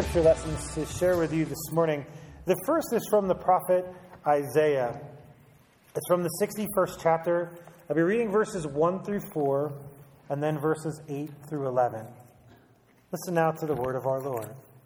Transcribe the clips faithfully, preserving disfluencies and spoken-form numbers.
scripture lessons to share with you this morning. The first is from the prophet Isaiah. It's from the sixty-first chapter. I'll be reading verses one through four and then verses eight through eleven. Listen now to the word of our Lord.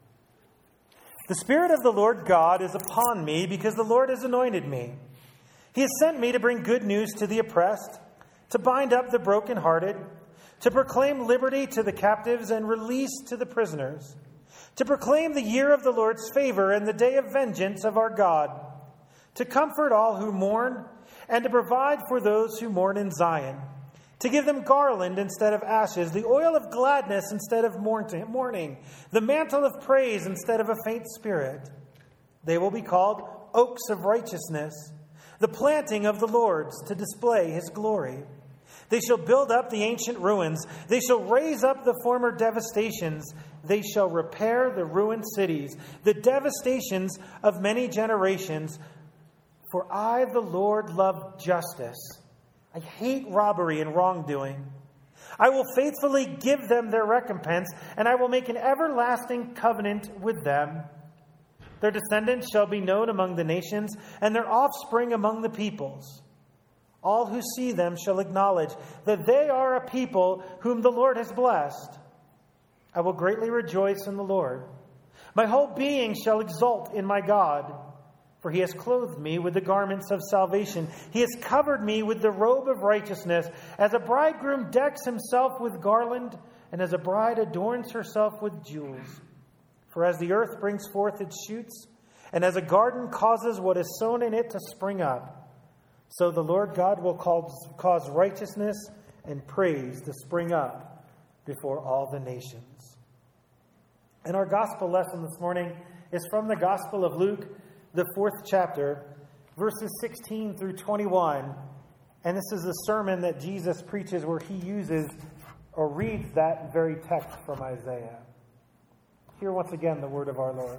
The Spirit of the Lord God is upon me because the Lord has anointed me. He has sent me to bring good news to the oppressed, to bind up the brokenhearted, to proclaim liberty to the captives and release to the prisoners, to proclaim the year of the Lord's favor and the day of vengeance of our God, to comfort all who mourn and to provide for those who mourn in Zion, to give them garland instead of ashes, the oil of gladness instead of mourning, the mantle of praise instead of a faint spirit. They will be called oaks of righteousness, the planting of the Lord's to display his glory. They shall build up the ancient ruins. They shall raise up the former devastations. They shall repair the ruined cities, the devastations of many generations. For I, the Lord, love justice. I hate robbery and wrongdoing. I will faithfully give them their recompense, and I will make an everlasting covenant with them. Their descendants shall be known among the nations, and their offspring among the peoples. All who see them shall acknowledge that they are a people whom the Lord has blessed. I will greatly rejoice in the Lord. My whole being shall exult in my God, for he has clothed me with the garments of salvation. He has covered me with the robe of righteousness, as a bridegroom decks himself with garland, and as a bride adorns herself with jewels. For as the earth brings forth its shoots, and as a garden causes what is sown in it to spring up, so the Lord God will cause, cause righteousness and praise to spring up before all the nations. And our gospel lesson this morning is from the Gospel of Luke, the fourth chapter, verses sixteen through twenty-one. And this is the sermon that Jesus preaches where he uses or reads that very text from Isaiah. Hear once again the word of our Lord.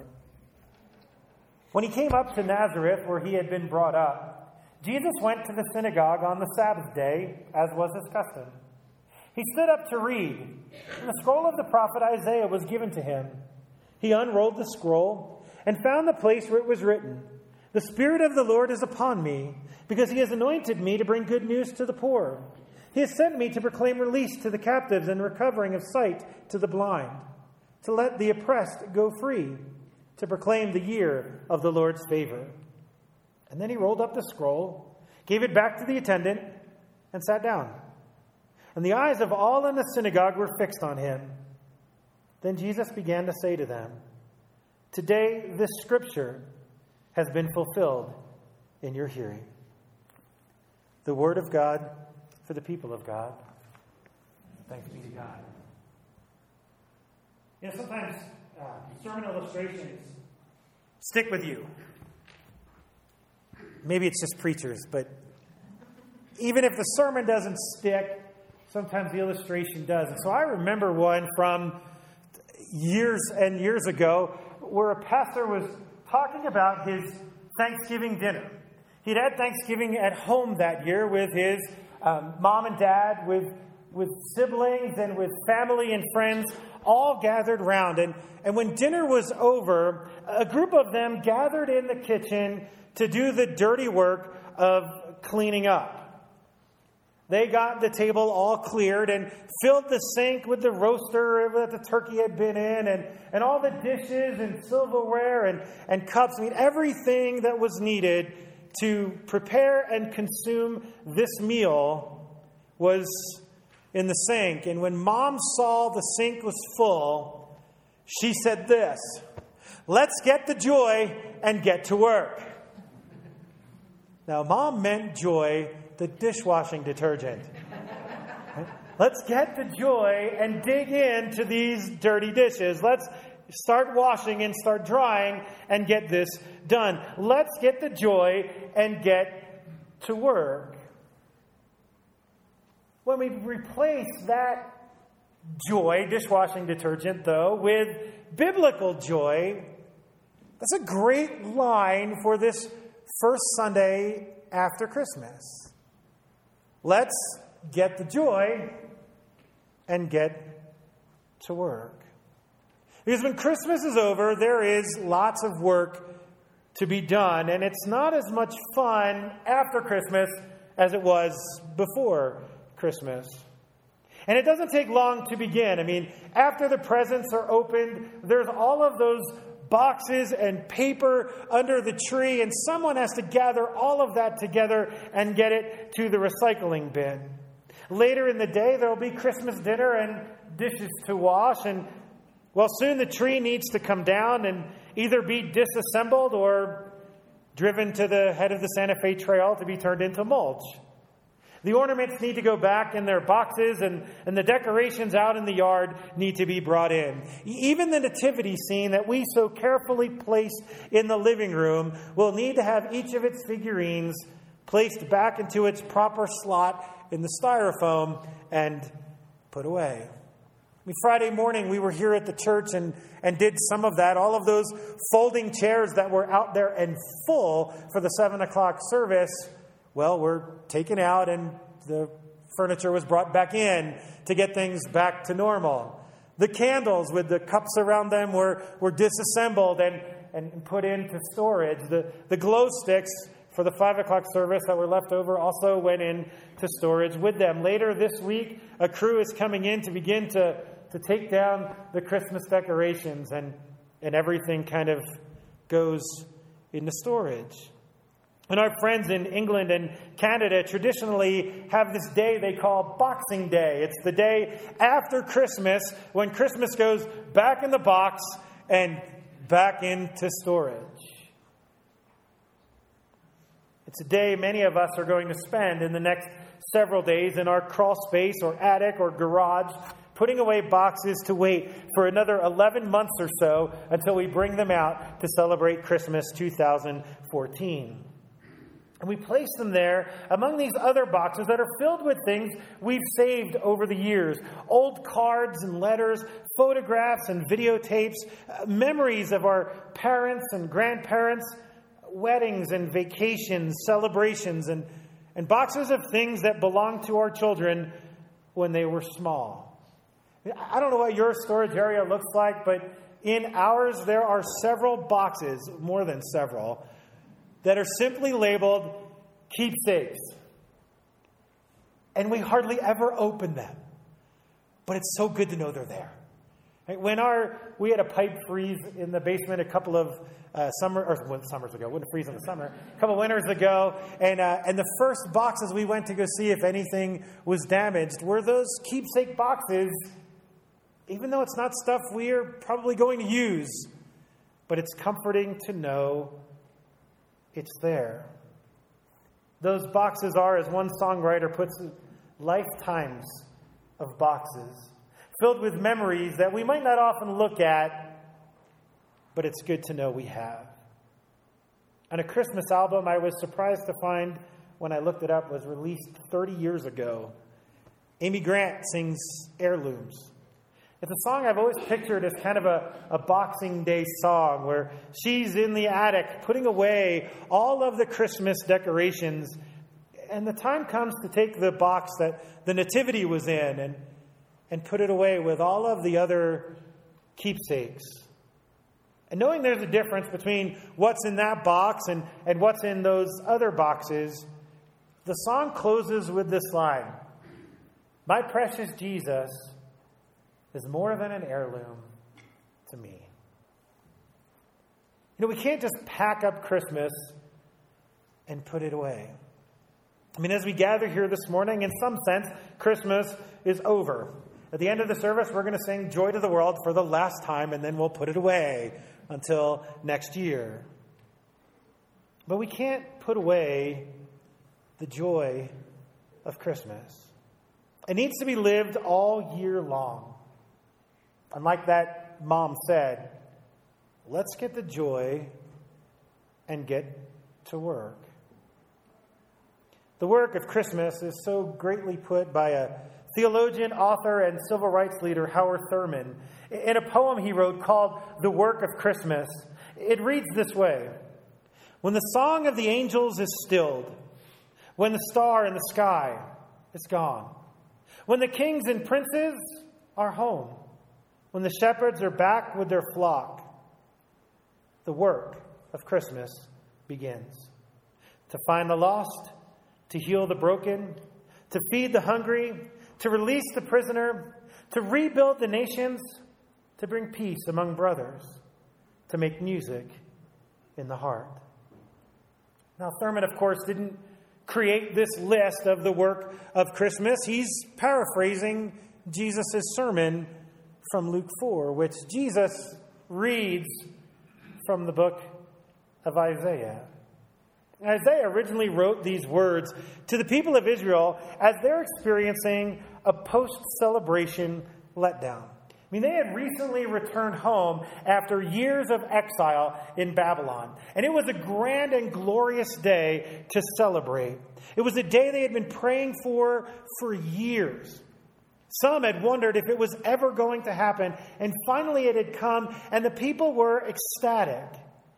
When he came up to Nazareth, where he had been brought up, Jesus went to the synagogue on the Sabbath day, as was his custom. He stood up to read, and the scroll of the prophet Isaiah was given to him. He unrolled the scroll and found the place where it was written, "The Spirit of the Lord is upon me, because he has anointed me to bring good news to the poor. He has sent me to proclaim release to the captives and recovering of sight to the blind, to let the oppressed go free, to proclaim the year of the Lord's favor." And then he rolled up the scroll, gave it back to the attendant, and sat down. And the eyes of all in the synagogue were fixed on him. Then Jesus began to say to them, "Today this scripture has been fulfilled in your hearing." The word of God for the people of God. Thanks be to God. You know, sometimes uh, sermon illustrations stick with you. Maybe it's just preachers, but even if the sermon doesn't stick, sometimes the illustration does. And so I remember one from years and years ago where a pastor was talking about his Thanksgiving dinner. He'd had Thanksgiving at home that year with his um, mom and dad, with, with siblings and with family and friends, all gathered round. And, and when dinner was over, a group of them gathered in the kitchen to do the dirty work of cleaning up. They got the table all cleared and filled the sink with the roaster that the turkey had been in, and, and all the dishes and silverware and, and cups. I mean, everything that was needed to prepare and consume this meal was in the sink. And when Mom saw the sink was full, she said this, "Let's get the joy and get to work." Now, Mom meant Joy, the dishwashing detergent. Let's get the joy and dig into these dirty dishes. Let's start washing and start drying and get this done. Let's get the joy and get to work. When we replace that joy, dishwashing detergent, though, with biblical joy, that's a great line for this first Sunday after Christmas. Let's get the joy and get to work. Because when Christmas is over, there is lots of work to be done, and it's not as much fun after Christmas as it was before Christmas. And it doesn't take long to begin. I mean, after the presents are opened, there's all of those boxes and paper under the tree, and someone has to gather all of that together and get it to the recycling bin. Later in the day, there will be Christmas dinner and dishes to wash, and well, soon the tree needs to come down and either be disassembled or driven to the head of the Santa Fe Trail to be turned into mulch. The ornaments need to go back in their boxes, and, and the decorations out in the yard need to be brought in. Even the nativity scene that we so carefully placed in the living room will need to have each of its figurines placed back into its proper slot in the styrofoam and put away. I mean, Friday morning, we were here at the church and, and did some of that. All of those folding chairs that were out there and full for the seven o'clock service, well, were taken out and the furniture was brought back in to get things back to normal. The candles with the cups around them were, were disassembled and, and put into storage. The, the glow sticks for the five o'clock service that were left over also went into storage with them. Later this week, a crew is coming in to begin to to take down the Christmas decorations, and, and everything kind of goes into storage. And our friends in England and Canada traditionally have this day they call Boxing Day. It's the day after Christmas when Christmas goes back in the box and back into storage. It's a day many of us are going to spend in the next several days in our crawl space or attic or garage, putting away boxes to wait for another eleven months or so until we bring them out to celebrate Christmas two thousand fourteen. And we place them there among these other boxes that are filled with things we've saved over the years. Old cards and letters, photographs and videotapes, uh, memories of our parents and grandparents, weddings and vacations, celebrations, and, and boxes of things that belonged to our children when they were small. I don't know what your storage area looks like, but in ours there are several boxes, more than several, that are simply labeled keepsakes. And we hardly ever open them. But it's so good to know they're there. When our we had a pipe freeze in the basement a couple of uh, summer or well, summers ago, wouldn't freeze in the summer, a couple of winters ago, and uh, and the first boxes we went to go see if anything was damaged were those keepsake boxes. Even though it's not stuff we're probably going to use, but it's comforting to know it's there. Those boxes are, as one songwriter puts it, lifetimes of boxes, filled with memories that we might not often look at, but it's good to know we have. And a Christmas album I was surprised to find when I looked it up was released thirty years ago. Amy Grant sings Heirlooms. It's a song I've always pictured as kind of a, a Boxing Day song where she's in the attic putting away all of the Christmas decorations, and the time comes to take the box that the nativity was in and, and put it away with all of the other keepsakes. And knowing there's a difference between what's in that box and, and what's in those other boxes, the song closes with this line: "My precious Jesus is more than an heirloom to me." You know, we can't just pack up Christmas and put it away. I mean, as we gather here this morning, in some sense, Christmas is over. At the end of the service, we're going to sing Joy to the World for the last time, and then we'll put it away until next year. But we can't put away the joy of Christmas. It needs to be lived all year long. And like that mom said, let's get the joy and get to work. The work of Christmas is so greatly put by a theologian, author, and civil rights leader, Howard Thurman, in a poem he wrote called The Work of Christmas. It reads this way: "When the song of the angels is stilled, when the star in the sky is gone, when the kings and princes are home, when the shepherds are back with their flock, the work of Christmas begins. To find the lost, to heal the broken, to feed the hungry, to release the prisoner, to rebuild the nations, to bring peace among brothers, to make music in the heart. Now, Thurman, of course, didn't create this list of the work of Christmas. He's paraphrasing Jesus' sermon from Luke four, which Jesus reads from the book of Isaiah. Isaiah originally wrote these words to the people of Israel as they're experiencing a post-celebration letdown. I mean, they had recently returned home after years of exile in Babylon. And it was a grand and glorious day to celebrate. It was a day they had been praying for for years. Some had wondered if it was ever going to happen. And finally it had come, and the people were ecstatic.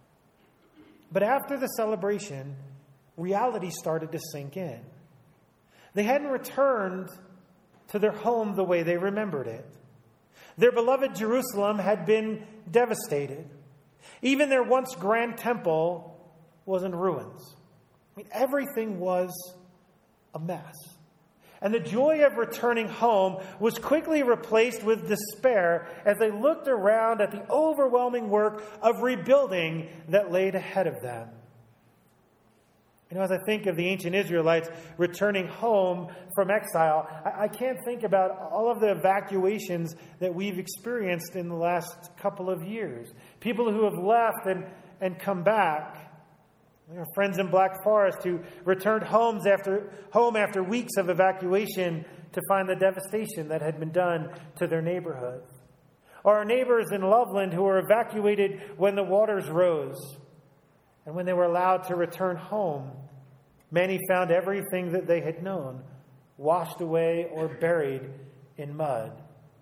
But after the celebration, reality started to sink in. They hadn't returned to their home the way they remembered it. Their beloved Jerusalem had been devastated. Even their once grand temple was in ruins. I mean, everything was a mess. And the joy of returning home was quickly replaced with despair as they looked around at the overwhelming work of rebuilding that laid ahead of them. You know, as I think of the ancient Israelites returning home from exile, I, I can't think about all of the evacuations that we've experienced in the last couple of years. People who have left and, and come back. Our friends in Black Forest who returned homes after home after weeks of evacuation to find the devastation that had been done to their neighborhood. Or our neighbors in Loveland who were evacuated when the waters rose. And when they were allowed to return home, many found everything that they had known washed away or buried in mud.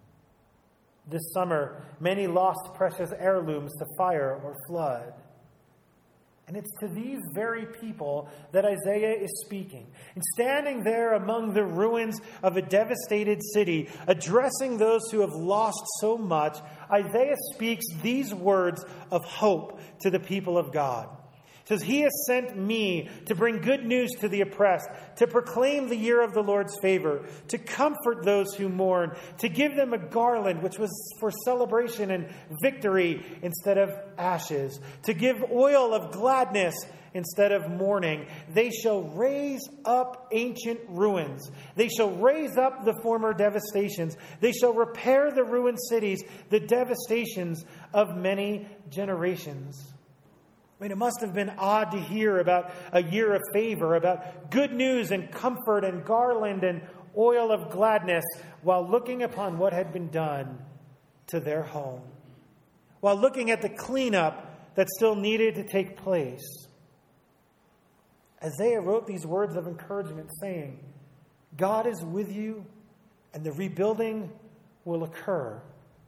This summer, many lost precious heirlooms to fire or flood. And it's to these very people that Isaiah is speaking. And standing there among the ruins of a devastated city, addressing those who have lost so much, Isaiah speaks these words of hope to the people of God. It says, "He has sent me to bring good news to the oppressed, to proclaim the year of the Lord's favor, to comfort those who mourn, to give them a garland which was for celebration and victory instead of ashes, to give oil of gladness instead of mourning. They shall raise up ancient ruins. They shall raise up the former devastations. They shall repair the ruined cities, the devastations of many generations." I mean, it must have been odd to hear about a year of favor, about good news and comfort and garland and oil of gladness, while looking upon what had been done to their home, while looking at the cleanup that still needed to take place. Isaiah wrote these words of encouragement saying, God is with you and the rebuilding will occur.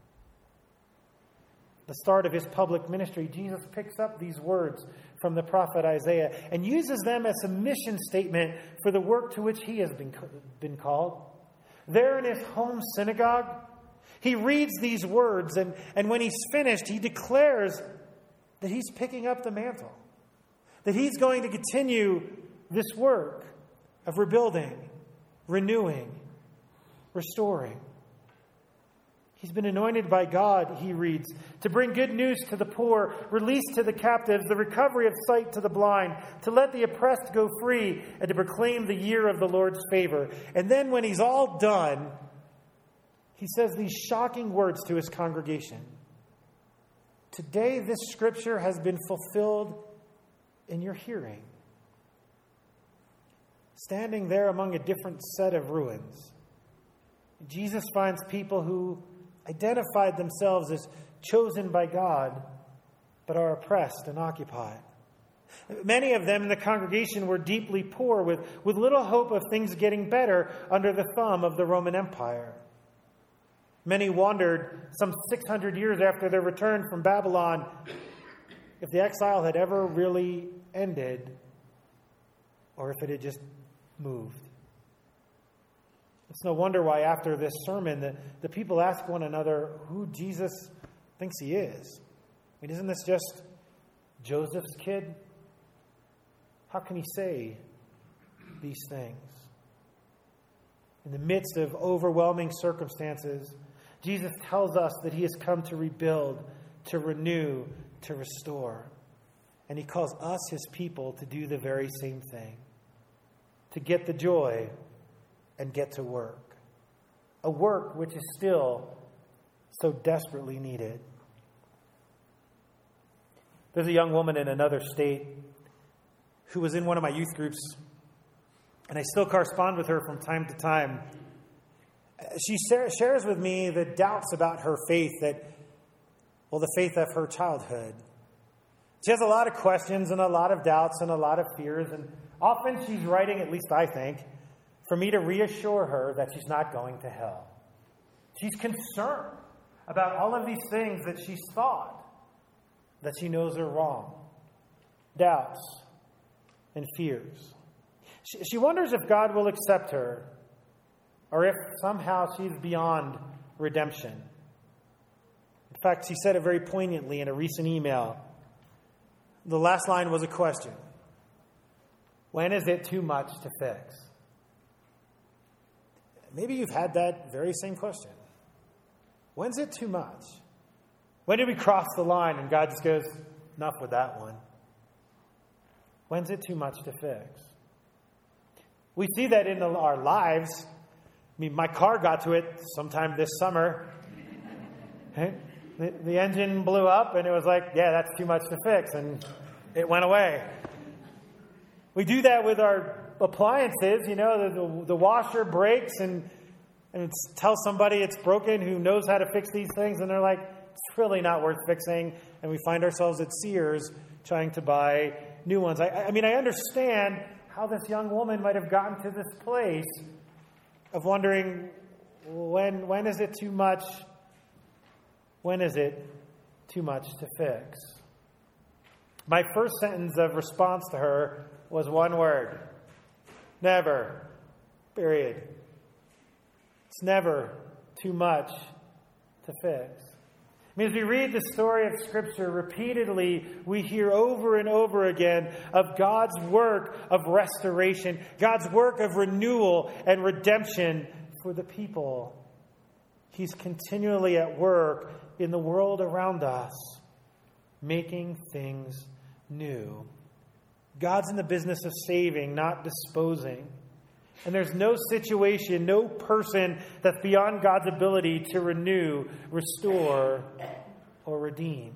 The start of his public ministry, Jesus picks up these words from the prophet Isaiah and uses them as a mission statement for the work to which he has been, been called. There in his home synagogue, he reads these words, and, and when he's finished, he declares that he's picking up the mantle, that he's going to continue this work of rebuilding, renewing, restoring. He's been anointed by God, he reads, to bring good news to the poor, release to the captives, the recovery of sight to the blind, to let the oppressed go free, and to proclaim the year of the Lord's favor. And then when he's all done, he says these shocking words to his congregation. Today this scripture has been fulfilled in your hearing. Standing there among a different set of ruins, Jesus finds people who identified themselves as chosen by God, but are oppressed and occupied. Many of them in the congregation were deeply poor, with, with little hope of things getting better under the thumb of the Roman Empire. Many wondered some six hundred years after their return from Babylon if the exile had ever really ended or if it had just moved. It's no wonder why after this sermon, the, the people ask one another who Jesus thinks he is. I mean, isn't this just Joseph's kid? How can he say these things? In the midst of overwhelming circumstances, Jesus tells us that he has come to rebuild, to renew, to restore. And he calls us, his people, to do the very same thing. To get the joy and get to work. A work which is still so desperately needed. There's a young woman in another state who was in one of my youth groups, and I still correspond with her from time to time. She shares with me the doubts about her faith that, well, the faith of her childhood. She has a lot of questions and a lot of doubts and a lot of fears, and often she's writing, at least I think, for me to reassure her that she's not going to hell. She's concerned about all of these things that she's thought that she knows are wrong. Doubts and fears. She, she wonders if God will accept her or if somehow she's beyond redemption. In fact, she said it very poignantly in a recent email. The last line was a question. When is it too much to fix? Maybe you've had that very same question. When's it too much? When do we cross the line and God just goes, enough with that one? When's it too much to fix? We see that in our lives. I mean, my car got to it sometime this summer. Okay? The, the engine blew up and it was like, yeah, that's too much to fix. And it went away. We do that with our appliances. You know, the, the, the washer breaks and, and it's, tell somebody it's broken who knows how to fix these things. And they're like, it's really not worth fixing. And we find ourselves at Sears trying to buy new ones. I, I mean, I understand how this young woman might have gotten to this place of wondering, when when is it too much? When is it too much to fix? My first sentence of response to her was one word. Never. Period. It's never too much to fix. I mean, as we read the story of Scripture, repeatedly we hear over and over again of God's work of restoration, God's work of renewal and redemption for the people. He's continually at work in the world around us, making things new. God's in the business of saving, not disposing. And there's no situation, no person that's beyond God's ability to renew, restore, or redeem.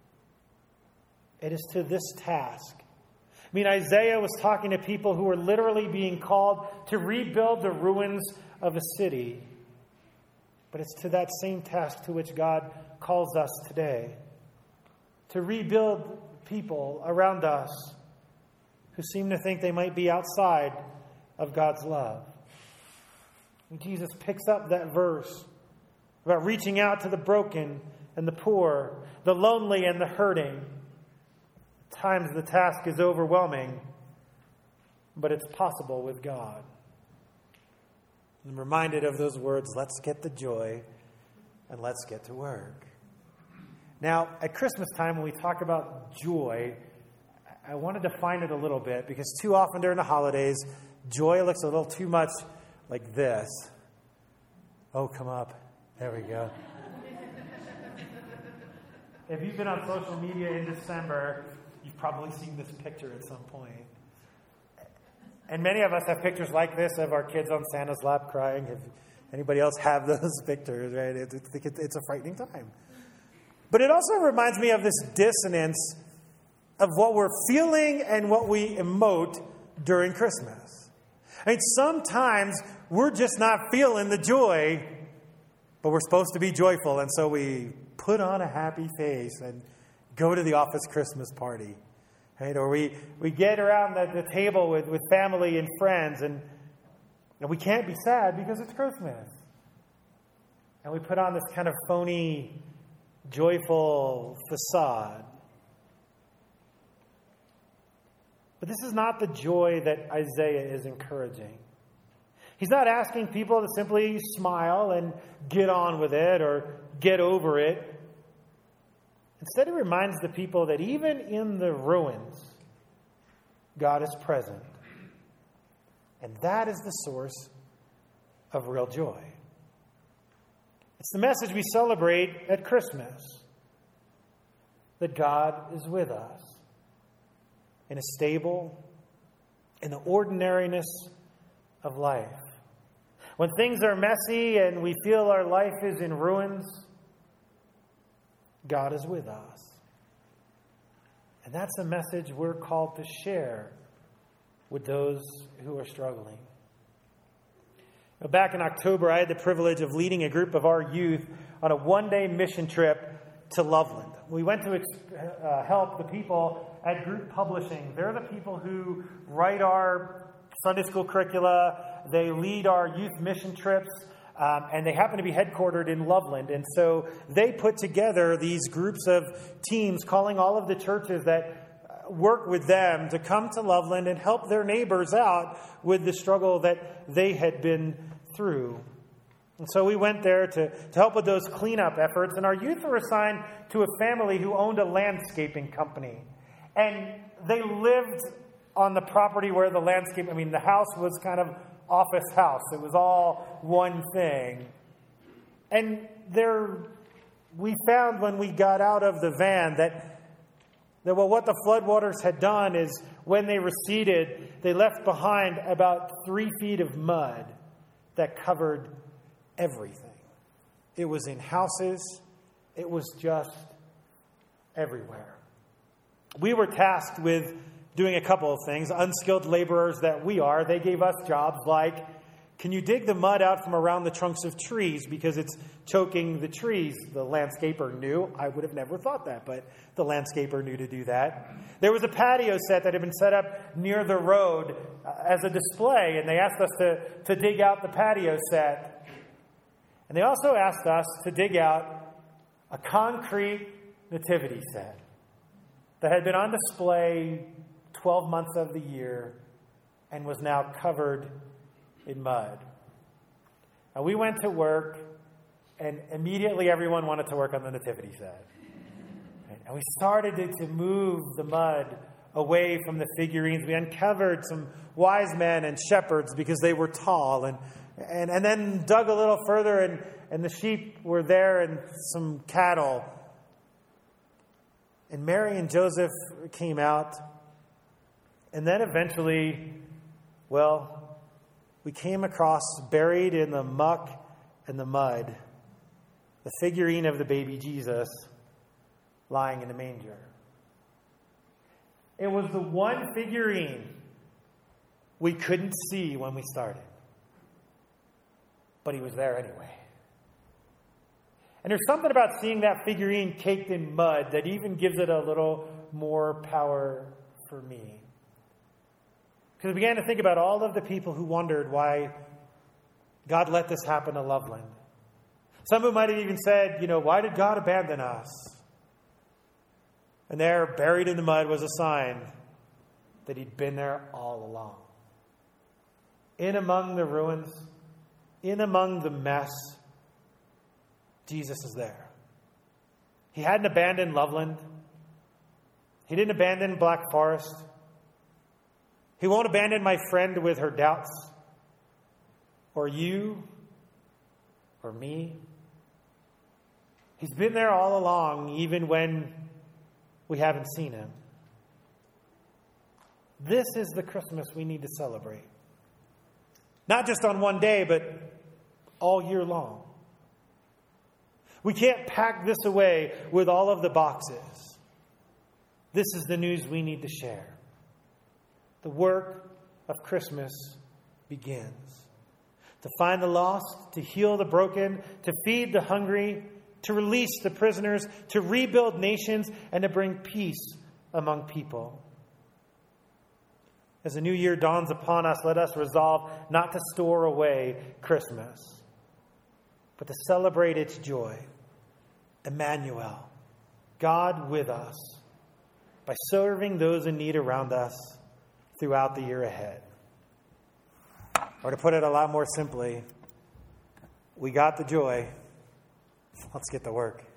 It is to this task. I mean, Isaiah was talking to people who were literally being called to rebuild the ruins of a city. But it's to that same task to which God calls us today. To rebuild people around us who seem to think they might be outside of God's love. And Jesus picks up that verse about reaching out to the broken and the poor, the lonely and the hurting. At times the task is overwhelming, but it's possible with God. I'm reminded of those words, let's get the joy and let's get to work. Now, at Christmas time, when we talk about joy, I want to define it a little bit because too often during the holidays, joy looks a little too much like this. Oh, come up. There we go. If you've been on social media in December, you've probably seen this picture at some point. And many of us have pictures like this of our kids on Santa's lap crying. If anybody else have those pictures, right? It's a frightening time. But it also reminds me of this dissonance of what we're feeling and what we emote during Christmas. I mean, sometimes we're just not feeling the joy, but we're supposed to be joyful. And so we put on a happy face and go to the office Christmas party. Right? Or we, we get around the, the table with, with family and friends, and, and we can't be sad because it's Christmas. And we put on this kind of phony, joyful facade. But this is not the joy that Isaiah is encouraging. He's not asking people to simply smile and get on with it or get over it. Instead, he reminds the people that even in the ruins, God is present. And that is the source of real joy. It's the message we celebrate at Christmas, that God is with us in a stable, in the ordinariness of life. When things are messy and we feel our life is in ruins, God is with us. And that's a message we're called to share with those who are struggling. Now, back in October, I had the privilege of leading a group of our youth on a one-day mission trip to Loveland. We went to uh, help the people at Group Publishing. They're the people who write our Sunday school curricula. They lead our youth mission trips. Um, and they happen to be headquartered in Loveland. And so they put together these groups of teams, calling all of the churches that work with them to come to Loveland and help their neighbors out with the struggle that they had been through. And so we went there to, to help with those cleanup efforts. And our youth were assigned to a family who owned a landscaping company. And they lived on the property where the landscape, I mean, the house was kind of office house. It was all one thing. And there, we found when we got out of the van that, that well, what the floodwaters had done is when they receded, they left behind about three feet of mud that covered everything. It was in houses. It was just everywhere. We were tasked with doing a couple of things. Unskilled laborers that we are, they gave us jobs like, can you dig the mud out from around the trunks of trees because it's choking the trees? The landscaper knew. I would have never thought that, but the landscaper knew to do that. There was a patio set that had been set up near the road uh, as a display, and they asked us to, to dig out the patio set. And they also asked us to dig out a concrete nativity set that had been on display twelve months of the year and was now covered in mud. Now, we went to work, and immediately everyone wanted to work on the nativity set. And we started to, to move the mud away from the figurines. We uncovered some wise men and shepherds because they were tall, and and, and then dug a little further, and, and the sheep were there and some cattle. And Mary and Joseph came out. And then eventually, well, we came across, buried in the muck and the mud, the figurine of the baby Jesus lying in a manger. It was the one figurine we couldn't see when we started. But he was there anyway. And there's something about seeing that figurine caked in mud that even gives it a little more power for me. Because I began to think about all of the people who wondered why God let this happen to Loveland. Some who might have even said, you know, why did God abandon us? And there, buried in the mud, was a sign that he'd been there all along. In among the ruins, in among the mess, Jesus is there. He hadn't abandoned Loveland. He didn't abandon Black Forest. He won't abandon my friend with her doubts, or you, or me. He's been there all along, even when we haven't seen him. This is the Christmas we need to celebrate. Not just on one day, but all year long. We can't pack this away with all of the boxes. This is the news we need to share. The work of Christmas begins. To find the lost, to heal the broken, to feed the hungry, to release the prisoners, to rebuild nations, and to bring peace among people. As the new year dawns upon us, let us resolve not to store away Christmas, but to celebrate its joy. Emmanuel, God with us, by serving those in need around us throughout the year ahead. Or to put it a lot more simply, we got the joy. Let's get to work.